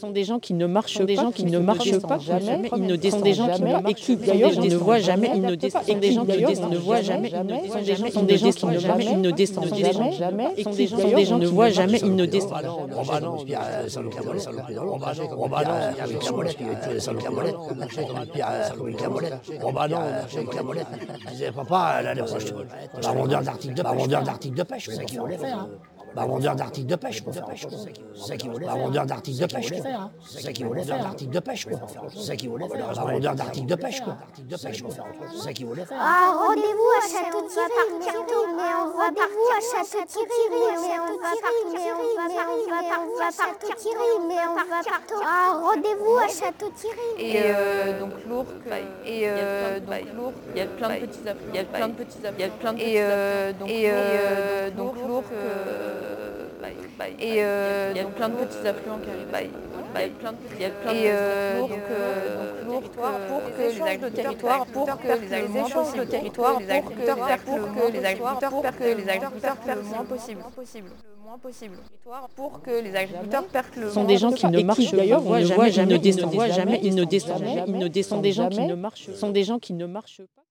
sont des gens qui ne marchent pas, qui ne marchent pas, jamais, ils ne descendent des gens qui et qui d'ailleurs ne voient jamais, ils ne descendent des gens qui ne voient jamais, sont des gens qui ne jamais, ils ne descendent jamais, et sont des gens ne voient jamais, ils ne descendent. Papa, l'année prochaine, un vendeur d'articles de pêche, c'est ça qu'il voulait faire. Un vendeur d'articles de pêche, quoi. C'est ça qu'il voulait faire. Un vendeur d'articles de pêche, quoi. C'est ça qu'il voulait faire. D'articles de pêche, quoi. C'est ça qu'il voulait faire. Un vendeur d'articles de pêche, quoi. C'est ça qu'il voulait faire. Ah, rendez-vous à Château-Thierry, mais on va rendez-vous à Château-Thierry, mais on va Château-Thierry, mais on va partir. Ah, rendez-vous à Château-Thierry. Et donc lourd, et lourd, il y a plein de petits affluents, il y a plein de petits affluents, il y a plein de petits affluents, et donc lourd, et il y a plein de petits affluents qui arrivent. Il y a plein de lourd pour que les agriculteurs pour que les échanges de territoire pour que les agriculteurs perdent le moins possible. Pour que les agriculteurs perdent le moins. Sont des gens qui ne marchent d'ailleurs, on ne voit jamais, ils ne descendent jamais, ils ne descendent, des gens qui ne marchent pas.